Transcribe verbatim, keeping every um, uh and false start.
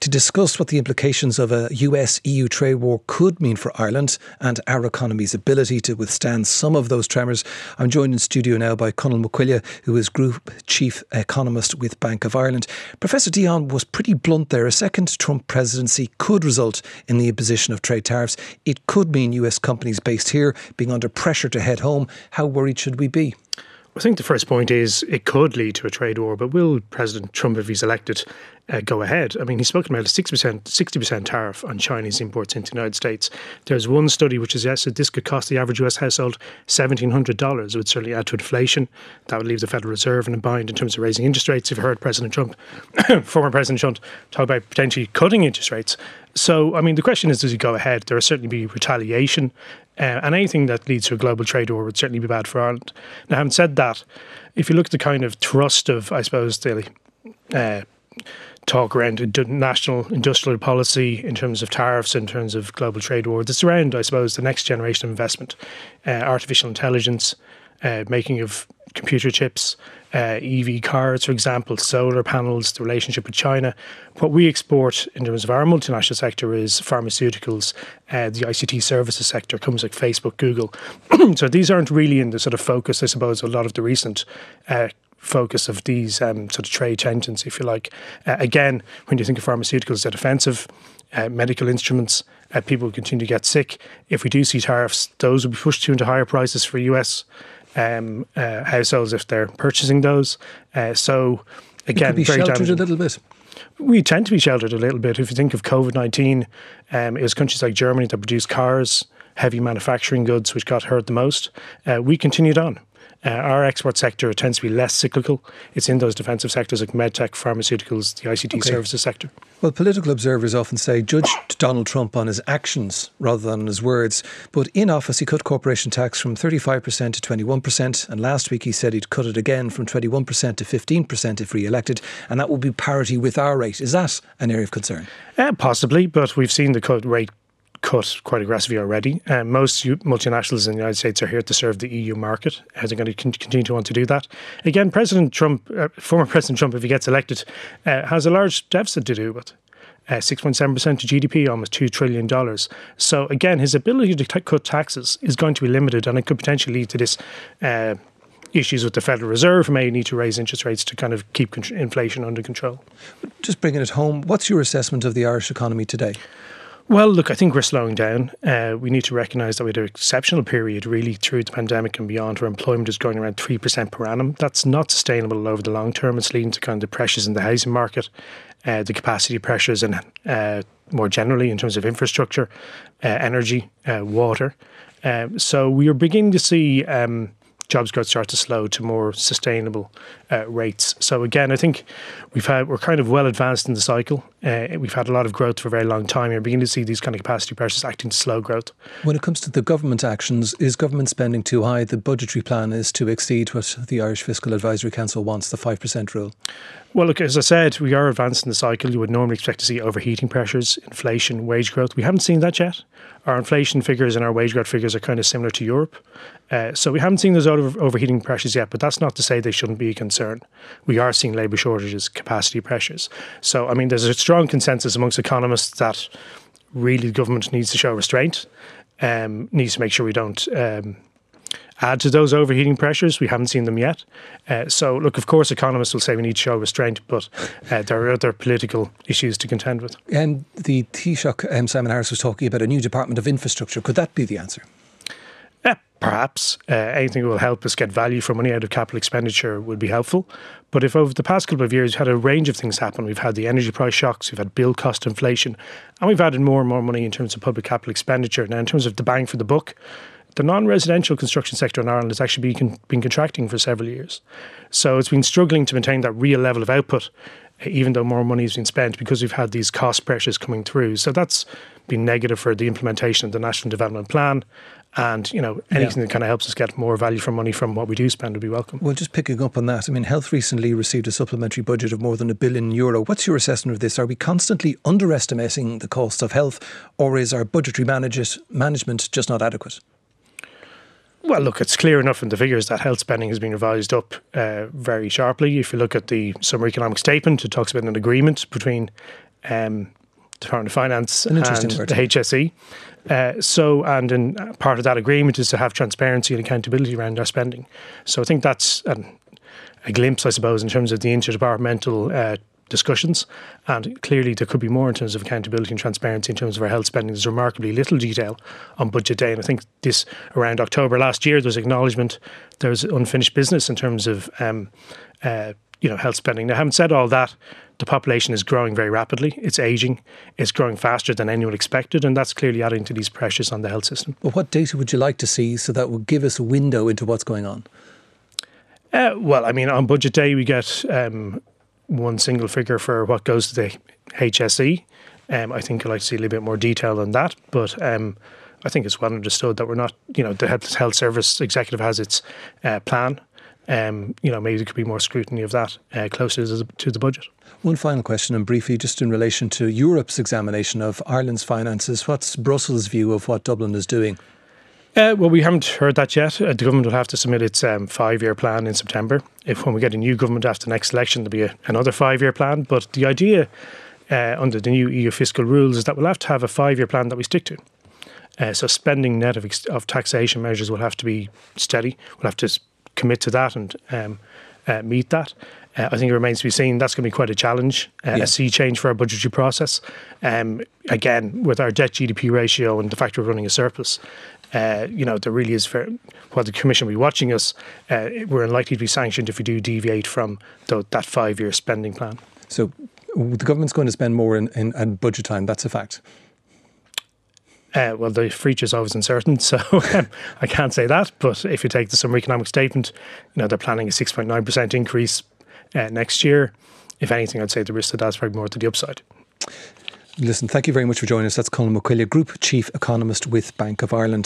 to discuss what the implications of a U S E U trade war could mean for Ireland and our economy's ability to withstand some of those tremors. I'm joined in studio now by Conal McQuillia, who is Group Chief Economist with Bank of Ireland. Professor Dion was pretty blunt there. A second Trump presidency could result in the imposition of trade tariffs. It could mean U S companies based here being under pressure to head home. How worried should we be? I think the first point is it could lead to a trade war, but will President Trump, if he's elected, uh, go ahead? I mean, he's spoken about a sixty percent, sixty percent tariff on Chinese imports into the United States. There's one study which suggests that this could cost the average U S household one thousand seven hundred dollars. It would certainly add to inflation. That would leave the Federal Reserve in a bind in terms of raising interest rates. You've heard President Trump, former President Trump, talk about potentially cutting interest rates. So, I mean, the question is, does he go ahead? There will certainly be retaliation. Uh, and anything that leads to a global trade war would certainly be bad for Ireland. Now, having said that, if you look at the kind of thrust of, I suppose, the uh, talk around national industrial policy in terms of tariffs, in terms of global trade war, it's around, I suppose, the next generation of investment, uh, artificial intelligence, uh, making of computer chips, uh, E V cars, for example, solar panels, the relationship with China. What we export in terms of our multinational sector is pharmaceuticals, uh, the I C T services sector, comes like Facebook, Google. So these aren't really in the sort of focus, I suppose, a lot of the recent uh, focus of these um, sort of trade tensions, if you like. Uh, again, when you think of pharmaceuticals, they're defensive, uh, medical instruments, uh, people continue to get sick. If we do see tariffs, those will be pushed through into higher prices for U S Um, uh, households if they're purchasing those. Uh, so again, it could be very sheltered damaging. a little bit. We tend to be sheltered a little bit. If you think of COVID nineteen, um, it was countries like Germany that produced cars, heavy manufacturing goods, which got hurt the most. Uh, we continued on. Uh, our export sector tends to be less cyclical. It's in those defensive sectors like medtech, pharmaceuticals, the I C T okay. services sector. Well, political observers often say judge Donald Trump on his actions rather than on his words. But in office, he cut corporation tax from thirty-five percent to twenty-one percent. And last week he said he'd cut it again from twenty-one percent to fifteen percent if re-elected. And that would be parity with our rate. Is that an area of concern? Uh, possibly, but we've seen the cut rate cut quite aggressively already. Uh, most multinationals in the United States are here to serve the E U market. Uh, they're going to continue to want to do that. Again, President Trump, uh, former President Trump, if he gets elected, uh, has a large deficit to do with. Uh, six point seven percent of G D P, almost two trillion dollars. So again, his ability to t- cut taxes is going to be limited, and it could potentially lead to this uh, issues with the Federal Reserve, may need to raise interest rates to kind of keep con- inflation under control. Just bringing it home, what's your assessment of the Irish economy today? Well, look, I think we're slowing down. Uh, we need to recognise that we had an exceptional period really through the pandemic and beyond where employment is growing around three percent per annum. That's not sustainable over the long term. It's leading to kind of pressures in the housing market, uh, the capacity pressures and uh, more generally in terms of infrastructure, uh, energy, uh, water. Um, so we are beginning to see um, jobs growth start to slow to more sustainable uh, rates. So again, I think we've had we're kind of well advanced in the cycle. Uh, we've had a lot of growth for a very long time. You're beginning to see these kind of capacity pressures acting to slow growth. When it comes to the government actions, is government spending too high? The budgetary plan is to exceed what the Irish Fiscal Advisory Council wants, the five percent rule. Well, look, as I said, we are advanced in the cycle. You would normally expect to see overheating pressures, inflation, wage growth. We haven't seen that yet. Our inflation figures and our wage growth figures are kind of similar to Europe. Uh, so we haven't seen those over- overheating pressures yet, but that's not to say they shouldn't be a concern. We are seeing labour shortages, capacity pressures. So, I mean, there's a strong consensus amongst economists that really the government needs to show restraint, um, needs to make sure we don't um, add to those overheating pressures. We haven't seen them yet. Uh, so, look, of course, economists will say we need to show restraint, but uh, there are other political issues to contend with. And the Taoiseach, um, Simon Harris, was talking about a new Department of Infrastructure. Could that be the answer? Uh, perhaps. Uh, anything that will help us get value for money out of capital expenditure would be helpful. But if over the past couple of years we've had a range of things happen, we've had the energy price shocks, we've had build cost inflation, and we've added more and more money in terms of public capital expenditure. Now, in terms of the bang for the buck, the non-residential construction sector in Ireland has actually been, been contracting for several years. So it's been struggling to maintain that real level of output, even though more money has been spent, because we've had these cost pressures coming through. So that's been negative for the implementation of the National Development Plan. And, you know, anything yeah. that kind of helps us get more value for money from what we do spend would be welcome. Well, just picking up on that, I mean, Health recently received a supplementary budget of more than a billion euro. What's your assessment of this? Are we constantly underestimating the cost of health, or is our budgetary manage- management just not adequate? Well, look, it's clear enough in the figures that health spending has been revised up uh, very sharply. If you look at the Summer Economic Statement, it talks about an agreement between um, Department of Finance An and interesting word. the H S E. Uh, so, and in, part of that agreement is to have transparency and accountability around our spending. So I think that's an, a glimpse, I suppose, in terms of the interdepartmental uh, discussions. And clearly there could be more in terms of accountability and transparency in terms of our health spending. There's remarkably little detail on budget day. And I think this, around October last year, there was acknowledgement there was unfinished business in terms of um, uh, you know, health spending. Now, having said all that, the population is growing very rapidly. It's ageing. It's growing faster than anyone expected. And that's clearly adding to these pressures on the health system. But what data would you like to see so that would give us a window into what's going on? Uh, well, I mean, on budget day, we get um, one single figure for what goes to the H S E. Um, I think I'd like to see a little bit more detail on that. But um, I think it's well understood that we're not, you know, the Health, health Service Executive has its uh, plan. Um, you know, maybe there could be more scrutiny of that uh, closer to the, to the budget. One final question, and briefly, just in relation to Europe's examination of Ireland's finances, what's Brussels' view of what Dublin is doing? Uh, well, we haven't heard that yet. Uh, the government will have to submit its um, five-year plan in September. If when we get a new government after the next election, there'll be a, another five-year plan. But the idea uh, under the new E U fiscal rules is that we'll have to have a five-year plan that we stick to. Uh, so spending net of, of taxation measures will have to be steady. We'll have to commit to that and um, uh, meet that. Uh, I think it remains to be seen. That's going to be quite a challenge, uh, yeah. a sea change for our budgetary process. Um, again, with our debt G D P ratio and the fact we're running a surplus, uh, you know, there really is, fair, while the Commission will be watching us, uh, we're unlikely to be sanctioned if we do deviate from the, that five-year spending plan. So the government's going to spend more in, in, in budget time, that's a fact. Uh, well, the future is always uncertain, so um, I can't say that. But if you take the Summary Economic Statement, you know, they're planning a six point nine percent increase uh, next year. If anything, I'd say the risk of that's probably more to the upside. Listen, thank you very much for joining us. That's Colin McQuillia, Group Chief Economist with Bank of Ireland.